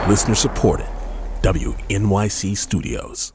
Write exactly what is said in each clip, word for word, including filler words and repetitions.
Listener supported. W N Y C Studios.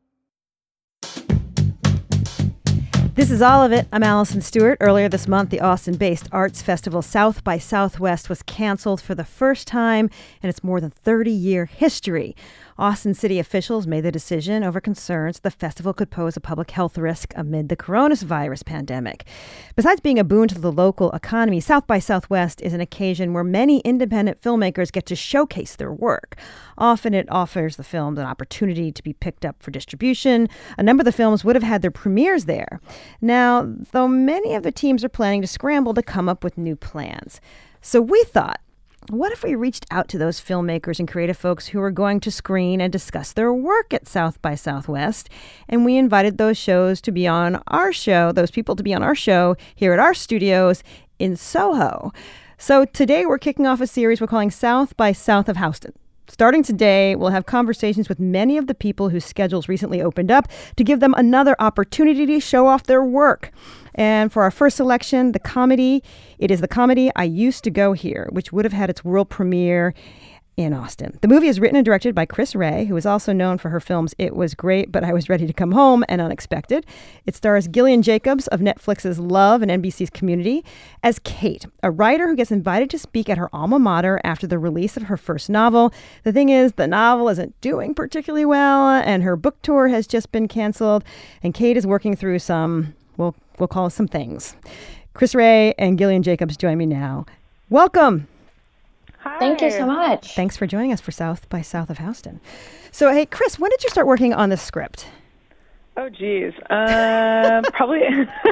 This is All of It. I'm Allison Stewart. Earlier this month, the Austin-based arts festival South by Southwest was canceled for the first time in its more than thirty-year history. Austin city officials made the decision over concerns the festival could pose a public health risk amid the coronavirus pandemic. Besides being a boon to the local economy, South by Southwest is an occasion where many independent filmmakers get to showcase their work. Often it offers the films an opportunity to be picked up for distribution. A number of the films would have had their premieres there. Now, though many of the teams are planning to scramble to come up with new plans. So we thought, what if we reached out to those filmmakers and creative folks who are going to screen and discuss their work at South by Southwest, and we invited those shows to be on our show, those people to be on our show here at our studios in Soho. So today we're kicking off a series we're calling South by South of Houston. Starting today, we'll have conversations with many of the people whose schedules recently opened up to give them another opportunity to show off their work. And for our first selection, the comedy, it is the comedy I Used to Go Here, which would have had its world premiere in Austin. The movie is written and directed by Chris Rea, who is also known for her films It Was Great, But I Was Ready to Come Home and Unexpected. It stars Gillian Jacobs of Netflix's Love and N B C's Community as Kate, a writer who gets invited to speak at her alma mater after the release of her first novel. The thing is, the novel isn't doing particularly well, and her book tour has just been canceled, and Kate is working through some, we'll, we'll call it some things. Chris Rea and Gillian Jacobs join me now. Welcome. Hi. Thank you so much. Thanks for joining us for South by South of Houston. So, hey, Chris, when did you start working on this script? Oh, geez. Uh, probably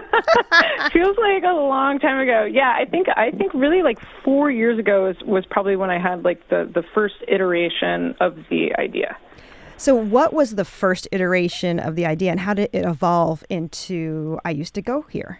feels like a long time ago. Yeah, I think I think really like four years ago was, was probably when I had like the, the first iteration of the idea. So what was the first iteration of the idea, and how did it evolve into I Used to Go Here?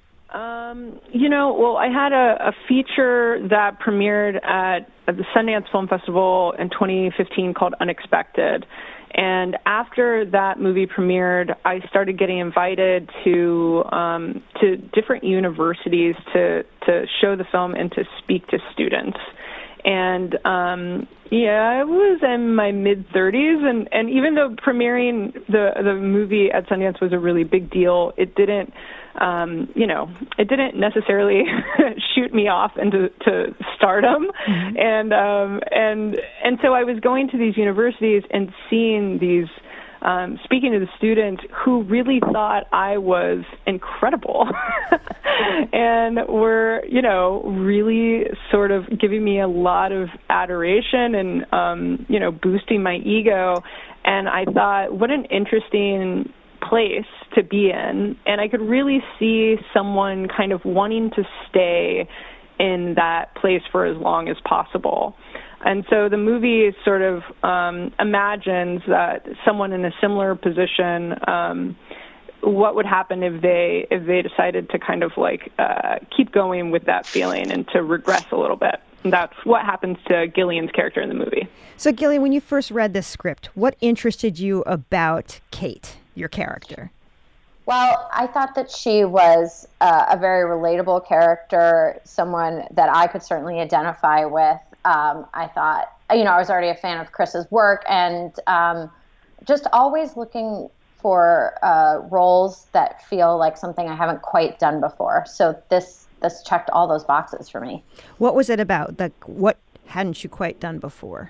Um, you know, well, I had a, a feature that premiered at, at the Sundance Film Festival in twenty fifteen called Unexpected. And after that movie premiered, I started getting invited to um, to different universities to, to show the film and to speak to students. And um, yeah, I was in my mid thirties, and, and even though premiering the the movie at Sundance was a really big deal, it didn't, um, you know, it didn't necessarily shoot me off into to stardom. Mm-hmm. And um, and and so I was going to these universities and seeing these. Um, speaking to the students who really thought I was incredible and were, you know, really sort of giving me a lot of adoration and, um, you know, boosting my ego. And I thought, what an interesting place to be in. And I could really see someone kind of wanting to stay in that place for as long as possible. And so the movie sort of um, imagines that someone in a similar position, um, what would happen if they if they decided to kind of like uh, keep going with that feeling and to regress a little bit. And that's what happens to Gillian's character in the movie. So Gillian, when you first read this script, what interested you about Kate, your character? Well, I thought that she was uh, a very relatable character, someone that I could certainly identify with. Um, I thought, you know, I was already a fan of Chris's work, and um, just always looking for uh, roles that feel like something I haven't quite done before. So this this checked all those boxes for me. What was it about? Like, what hadn't you quite done before?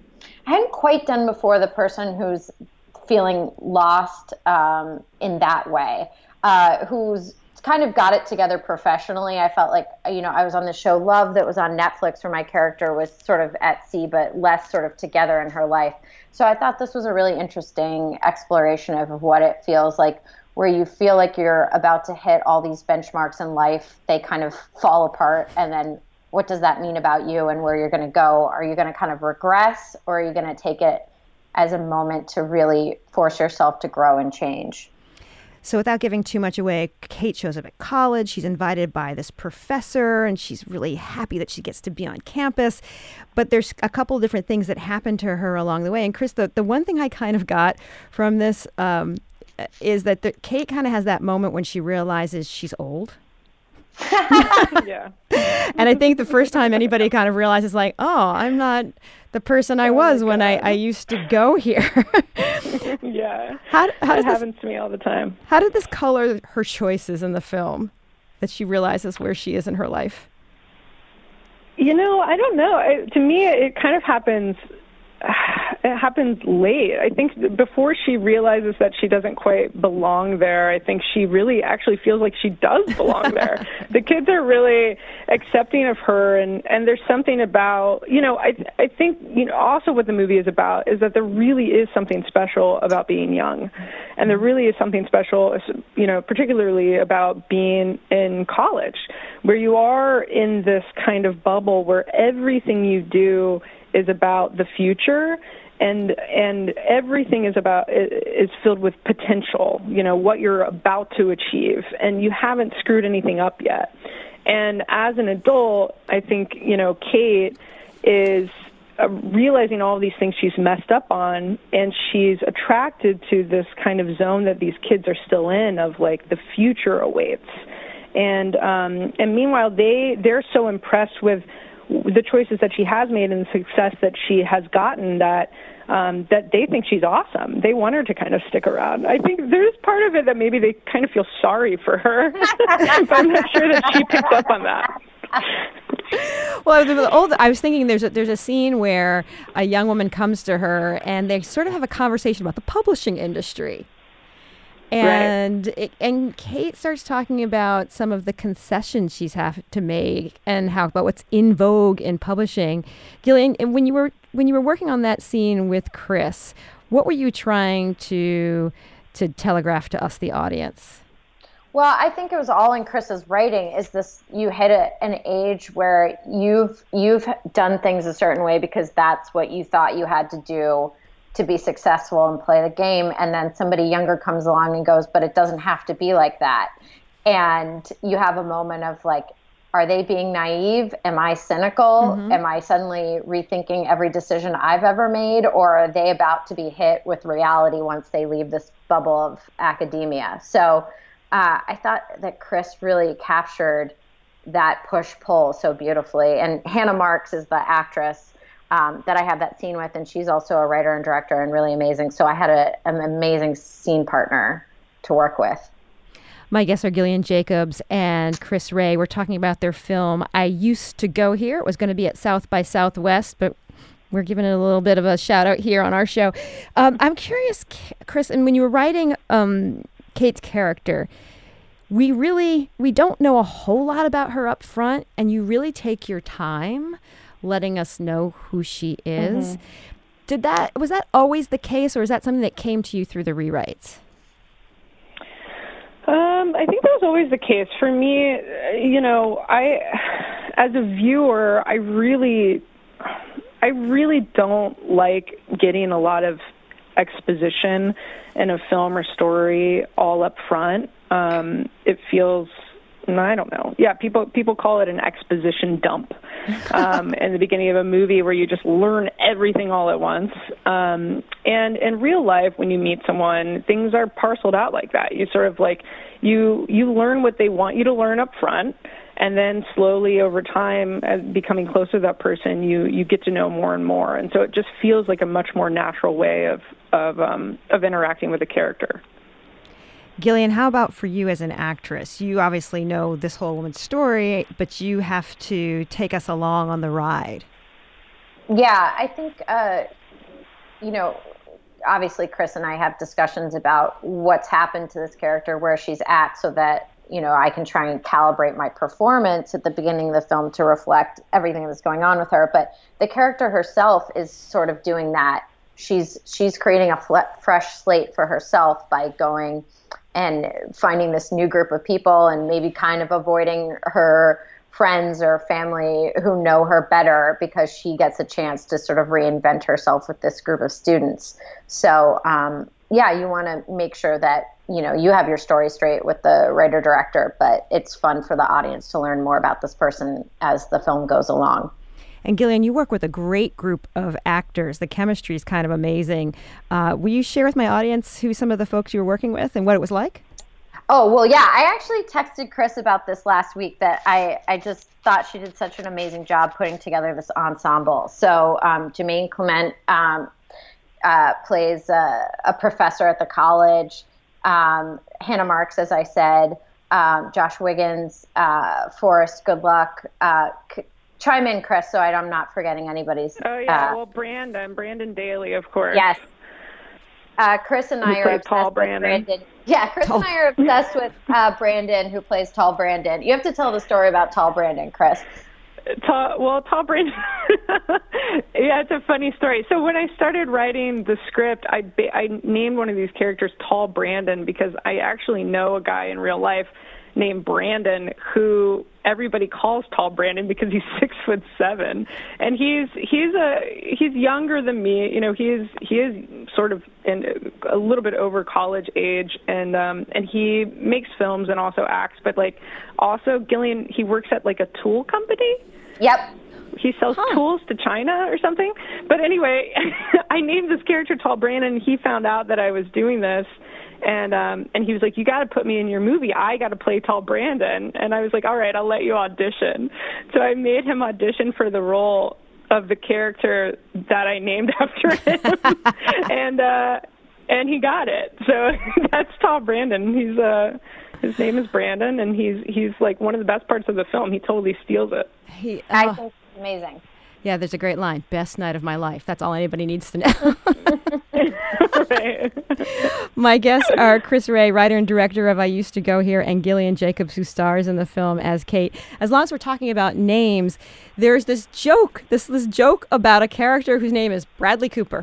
I hadn't quite done before the person who's feeling lost um, in that way, uh, who's kind of got it together professionally. I felt like, you know, I was on the show Love that was on Netflix, where my character was sort of at sea, but less sort of together in her life. So I thought this was a really interesting exploration of what it feels like, where you feel like you're about to hit all these benchmarks in life. They kind of fall apart. And then what does that mean about you and where you're going to go? Are you going to kind of regress, or are you going to take it as a moment to really force yourself to grow and change? So without giving too much away, Kate shows up at college. She's invited by this professor, and she's really happy that she gets to be on campus. But there's a couple of different things that happen to her along the way. And Chris, the, the one thing I kind of got from this um, is that the, Kate kind of has that moment when she realizes she's old. Yeah. And I think the first time anybody kind of realizes, like, oh, I'm not the person I Oh was my when I, God. I used to go here. Yeah. How, how, That does this, happens to me all the time. how did this color her choices in the film, that she realizes where she is in her life? You know, I don't know. I, to me, it kind of happens. It happens late. I think before she realizes that she doesn't quite belong there, I think she really actually feels like she does belong there. The kids are really accepting of her, and, and there's something about, you know, I I think, you know, also what the movie is about is that there really is something special about being young. And there really is something special, you know, particularly about being in college, where you are in this kind of bubble where everything you do is about the future, and and everything is about is filled with potential, you know, what you're about to achieve, and you haven't screwed anything up yet. And as an adult, I think, you know, Kate is uh, realizing all of these things she's messed up on, and she's attracted to this kind of zone that these kids are still in of, like, the future awaits. And um, and meanwhile, they they're so impressed with the choices that she has made and the success that she has gotten that um, that they think she's awesome. They want her to kind of stick around. I think there's part of it that maybe they kind of feel sorry for her, but I'm not sure that she picks up on that. Well, the old, I was thinking there's a, there's a scene where a young woman comes to her and they sort of have a conversation about the publishing industry. And right. it, and Kate starts talking about some of the concessions she's have to make and how about what's in vogue in publishing. Gillian, and when you were when you were working on that scene with Chris, what were you trying to to telegraph to us, the audience? Well, I think it was all in Chris's writing. Is this, you hit a, an age where you've you've done things a certain way because that's what you thought you had to do to be successful and play the game, and then somebody younger comes along and goes, but it doesn't have to be like that. And you have a moment of like, are they being naive? Am I cynical? Mm-hmm. Am I suddenly rethinking every decision I've ever made? Or are they about to be hit with reality once they leave this bubble of academia? So uh, I thought that Chris really captured that push-pull so beautifully. And Hannah Marks is the actress Um, that I have that scene with, and she's also a writer and director and really amazing. So I had a, an amazing scene partner to work with. My guests are Gillian Jacobs and Chris Ray. We're talking about their film, I Used to Go Here. It was going to be at South by Southwest, but we're giving it a little bit of a shout out here on our show. Um, I'm curious, Chris, and when you were writing um, Kate's character, we really, we don't know a whole lot about her up front, and you really take your time letting us know who she is. Mm-hmm. Did that, was that always the case, or is that something that came to you through the rewrites? Um, I think that was always the case. For me, you know, I, as a viewer, I really, I really don't like getting a lot of exposition in a film or story all up front. Um, it feels, I don't know. Yeah, people people call it an exposition dump um, in the beginning of a movie where you just learn everything all at once. Um, and in real life, when you meet someone, things are parceled out like that. You sort of like, you you learn what they want you to learn up front, and then slowly over time, as becoming closer to that person, you, you get to know more and more. And so it just feels like a much more natural way of, of, um, of interacting with a character. Gillian, how about for you as an actress? You obviously know this whole woman's story, but you have to take us along on the ride. Yeah, I think, uh, you know, obviously Chris and I have discussions about what's happened to this character, where she's at, so that, you know, I can try and calibrate my performance at the beginning of the film to reflect everything that's going on with her. But the character herself is sort of doing that. She's she's creating a fle- fresh slate for herself by going and finding this new group of people, and maybe kind of avoiding her friends or family who know her better, because she gets a chance to sort of reinvent herself with this group of students. So, um, yeah, you want to make sure that, you know, you have your story straight with the writer director, but it's fun for the audience to learn more about this person as the film goes along. And Gillian, you work with a great group of actors. The chemistry is kind of amazing. Uh, will you share with my audience who some of the folks you were working with and what it was like? Oh, well, yeah, I actually texted Chris about this last week that I, I just thought she did such an amazing job putting together this ensemble. So um, Jermaine Clement um, uh, plays a, a professor at the college. Um, Hannah Marks, as I said, um, Josh Wiggins, uh, Forrest Goodluck. Uh, c- chime in, Chris, so I'm not forgetting anybody's. Oh, yeah, uh, well, Brandon, Brandon Daly, of course. Yes. Uh, Chris and I Who are plays obsessed Tall with Brandon. Brandon. Yeah, Chris Tall. and I are obsessed with uh, Brandon, who plays Tall Brandon. You have to tell the story about Tall Brandon, Chris. Tall, well, Tall Brandon, yeah, it's a funny story. So when I started writing the script, I, ba- I named one of these characters Tall Brandon because I actually know a guy in real life named Brandon who everybody calls Tall Brandon because he's six foot seven, and he's he's a he's younger than me. You know, he's he is sort of in a little bit over college age, and um and he makes films and also acts. But like also Gillian, he works at like a tool company. Yep. He sells huh. tools to China or something. But anyway, I named this character Tall Brandon. He found out that I was doing this. And um, and he was like, you got to put me in your movie. I got to play Tall Brandon. And I was like, all right, I'll let you audition. So I made him audition for the role of the character that I named after him. and uh, and he got it. So that's Tall Brandon. He's uh, his name is Brandon, and he's he's like one of the best parts of the film. He totally steals it. He, I oh. think it's amazing. Yeah, there's a great line. Best night of my life. That's all anybody needs to know. Right. My guests are Chris Rea, writer and director of I Used to Go Here, and Gillian Jacobs, who stars in the film as Kate. As long as we're talking about names, there's this joke, this this joke about a character whose name is Bradley Cooper.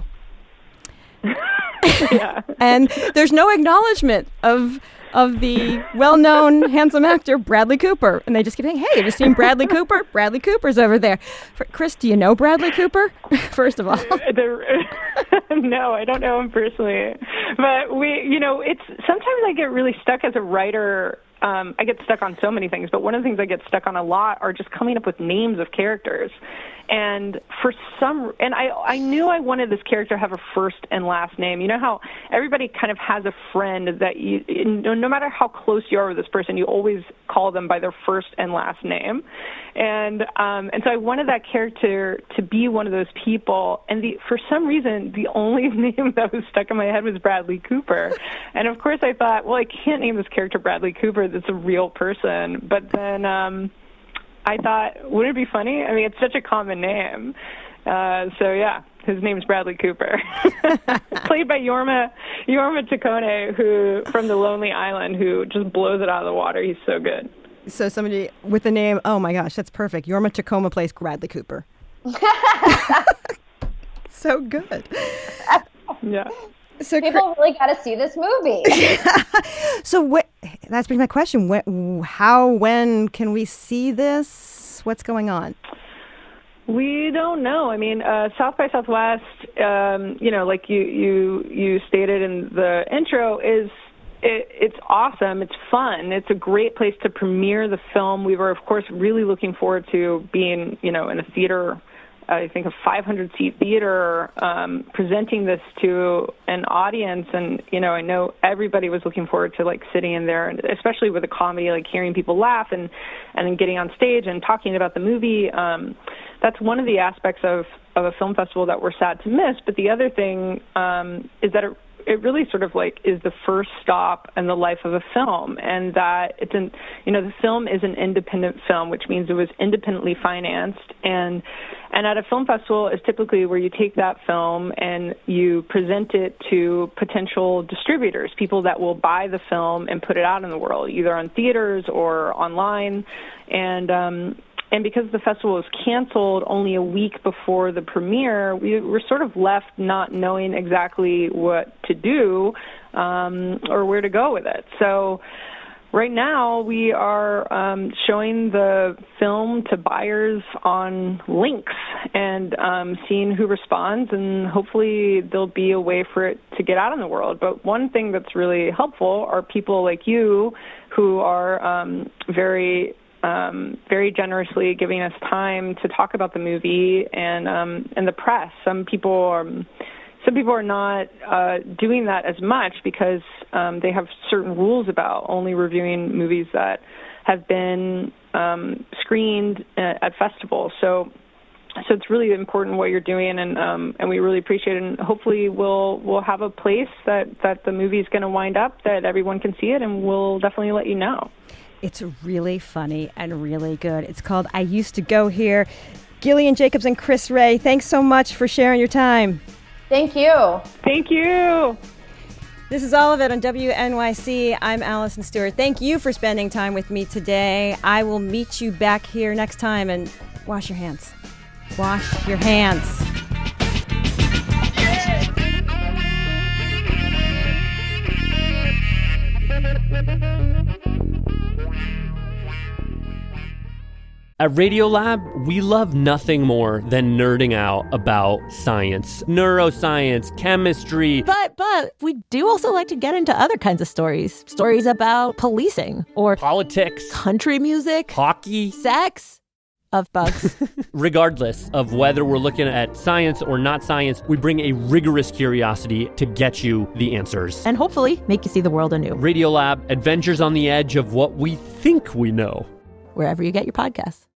Yeah. And there's no acknowledgement of of the well-known handsome actor Bradley Cooper. And they just keep saying, hey, have you seen Bradley Cooper? Bradley Cooper's over there. For, Chris, do you know Bradley Cooper? First of all. No, I don't know him personally. But we, you know, it's sometimes I get really stuck as a writer. Um, I get stuck on so many things, but one of the things I get stuck on a lot are just coming up with names of characters. And for some, and I, I knew I wanted this character to have a first and last name. You know how everybody kind of has a friend that you, no matter how close you are with this person, you always call them by their first and last name. And um, and so I wanted that character to be one of those people. And the for some reason, the only name that was stuck in my head was Bradley Cooper. And of course, I thought, well, I can't name this character Bradley Cooper. That's a real person. But then um, I thought, wouldn't it be funny? I mean, it's such a common name. Uh, so yeah, his name's Bradley Cooper, played by Jorma Jorma Taccone, who from The Lonely Island, who just blows it out of the water. He's so good. So somebody with the name, oh my gosh, that's perfect. Jorma Taccone plays Bradley Cooper. So good. Yeah. So people really got to see this movie. So what? That's been my question. When, how, when can we see this? What's going on? We don't know. I mean, uh, South by Southwest, um, you know, like you, you, you stated in the intro, is it, it's awesome. It's fun. It's a great place to premiere the film. We were, of course, really looking forward to being, you know, in a theater, I think a five hundred seat theater, um, presenting this to an audience. And, you know, I know everybody was looking forward to, like, sitting in there, and especially with a comedy, like hearing people laugh and, and then getting on stage and talking about the movie. Um, that's one of the aspects of, of a film festival that we're sad to miss. But the other thing um, is that it it really sort of like is the first stop in the life of a film, and that it's an, you know, the film is an independent film, which means it was independently financed. And, and at a film festival is typically where you take that film and you present it to potential distributors, people that will buy the film and put it out in the world, either on theaters or online. And, um, And because the festival was canceled only a week before the premiere, we were sort of left not knowing exactly what to do um, or where to go with it. So right now we are um, showing the film to buyers on links and um, seeing who responds, and hopefully there'll be a way for it to get out in the world. But one thing that's really helpful are people like you who are um, very Um, very generously giving us time to talk about the movie, and um, and the press. Some people um, some people are not uh, doing that as much because um, they have certain rules about only reviewing movies that have been um, screened at, at festivals. So, so it's really important what you're doing, and um, and we really appreciate it. And hopefully, we'll we'll have a place that, that the movie is going to wind up that everyone can see it, and we'll definitely let you know. It's really funny and really good. It's called I Used to Go Here. Gillian Jacobs and Chris Ray, thanks so much for sharing your time. Thank you. Thank you. This is all of it on W N Y C. I'm Allison Stewart. Thank you for spending time with me today. I will meet you back here next time, and wash your hands. Wash your hands. At Radiolab, we love nothing more than nerding out about science, neuroscience, chemistry. But, but we do also like to get into other kinds of stories. Stories about policing or politics, country music, hockey, sex, of bugs. Regardless of whether we're looking at science or not science, we bring a rigorous curiosity to get you the answers. And hopefully make you see the world anew. Radiolab, adventures on the edge of what we think we know. Wherever you get your podcasts.